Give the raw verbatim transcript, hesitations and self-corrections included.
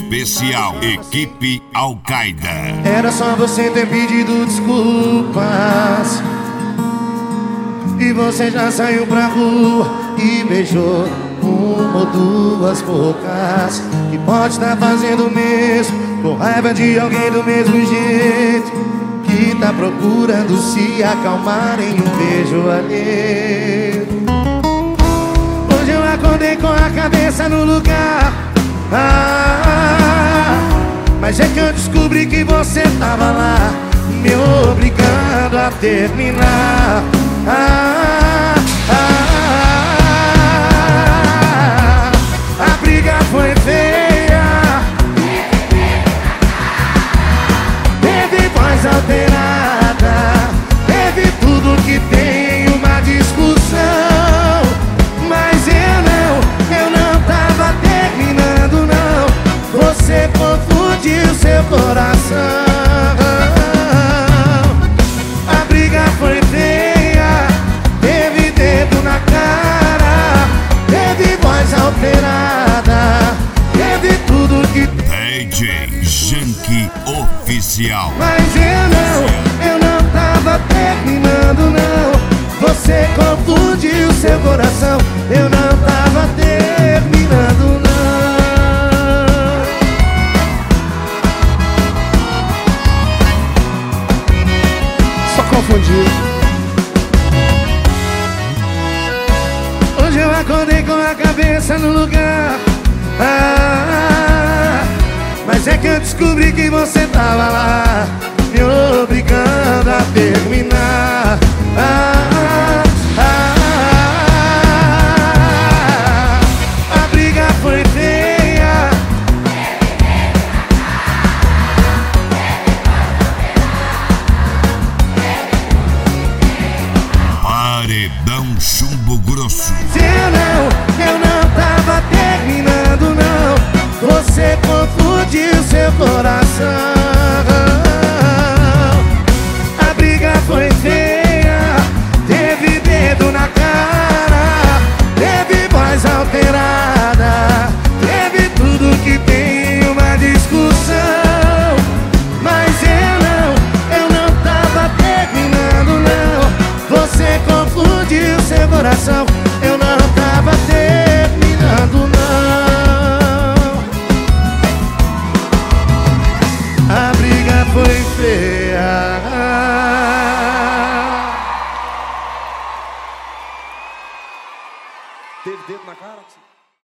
Especial Equipe Al-Qaeda. Era só você ter pedido desculpas e você já saiu pra rua e beijou uma ou duas bocas. E pode estar fazendo o mesmo, com raiva de alguém do mesmo jeito, que tá procurando se acalmar em um beijo alheio. Hoje eu acordei com a cabeça no lugar, ah, mas é que eu descobri que você tava lá, me obrigando a terminar. Ah, ah, ah, a briga foi feia, teve voz alterada, teve tudo que tem em uma discussão. Mas eu não, eu não tava terminando não, você confundiu seu coração. A briga foi feia, teve dedo na cara, teve voz alterada, teve tudo que... D J Junkie Oficial. Mas eu não, eu não tava terminando não, você confundiu seu coração. Eu não tava terminando não. Só confundiu. Hoje eu acordei com a cabeça no lugar, ah, mas é que eu descobri que você tava lá, me obrigando a terminar. Ah, ah, ah, a briga foi feia, Paredão Chumbo Grosso. eu não, eu não tava terminando não, você confundiu seu coração. A briga foi feia, teve dedo na cara, teve voz alterada, teve tudo que tem em uma discussão. Mas eu não, eu não tava terminando não, você confundiu seu coração. Eu não tava terminando não, a briga foi feia. Teve dedo na cara?